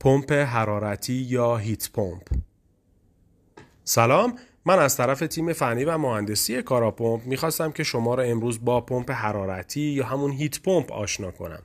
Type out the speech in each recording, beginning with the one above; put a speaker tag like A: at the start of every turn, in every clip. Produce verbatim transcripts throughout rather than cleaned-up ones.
A: پمپ حرارتی یا هیت پمپ. سلام، من از طرف تیم فنی و مهندسی کاراپمپ میخواستم که شما را امروز با پمپ حرارتی یا همون هیت پمپ آشنا کنم.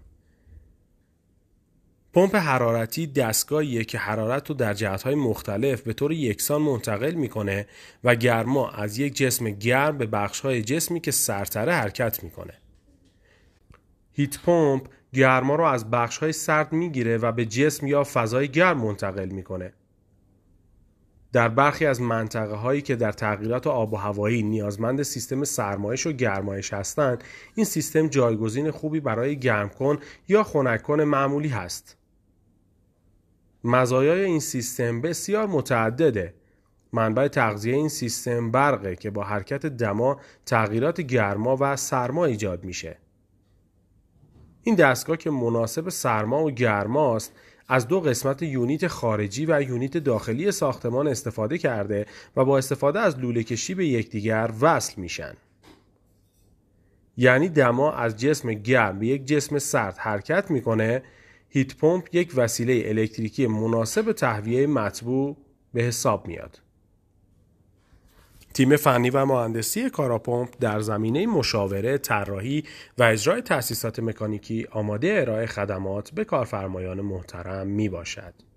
A: پمپ حرارتی دستگاهیه که حرارت رو در جهت‌های مختلف به طور یکسان منتقل میکنه و گرما از یک جسم گرم به بخش‌های جسمی که سردتره حرکت میکنه. هیت پمپ گرما رو از بخش‌های سرد میگیره و به جسم یا فضای گرم منتقل میکنه. در برخی از منطقه هایی که در تغییرات آب و هوایی نیازمند سیستم سرمایش و گرمایش هستند، این سیستم جایگزین خوبی برای گرم کن یا خنک کن معمولی هست. مزایای این سیستم بسیار متعدده. منبع تغذیه این سیستم برقه که با حرکت دما تغییرات گرما و سرما ایجاد میشه. این دستگاه که مناسب سرما و گرماست از دو قسمت یونیت خارجی و یونیت داخلی ساختمان استفاده کرده و با استفاده از لوله کشی به یکدیگر وصل میشن. یعنی دما از جسم گرم به یک جسم سرد حرکت میکنه. هیت پمپ یک وسیله الکتریکی مناسب تهویه مطبوع به حساب میاد. تیم فنی و مهندسی کاراپمپ در زمینه مشاوره، طراحی و اجرای تأسیسات مکانیکی آماده ارائه خدمات به کارفرمایان محترم می باشد.